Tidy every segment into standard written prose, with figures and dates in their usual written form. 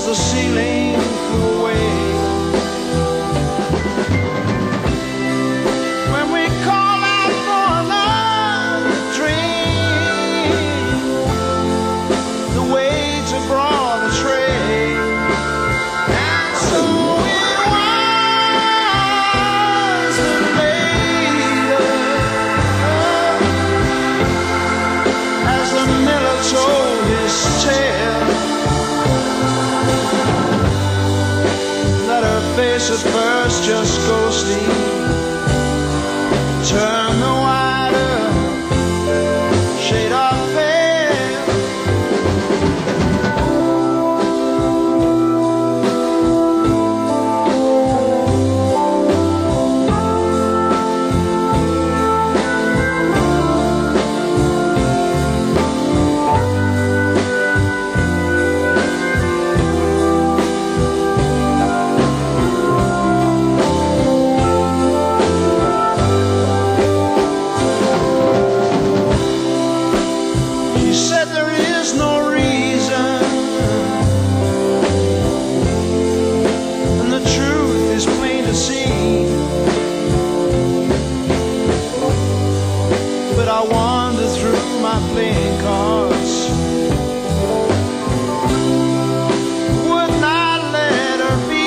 the ceiling flew away. When we call out for another drink, the waiter brought a tray. And so it was that later, as the miller told his tale, that her face at first just ghostly turned the wider shade of pale. She said there is no reason, and the truth is plain to see. But I wander through my playing cards, would not let her be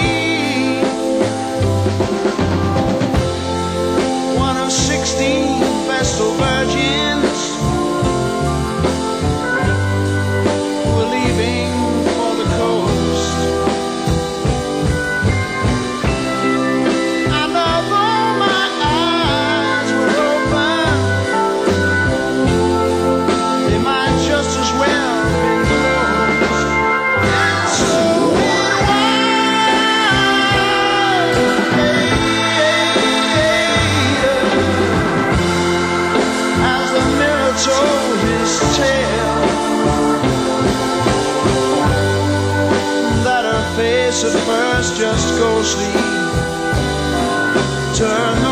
one of 16 Vestal virgins who were leaving for the coast. And although my eyes were open, they might just as well have been closed. And so it was later, as the mirror told his tale, that her face at first just ghostly turned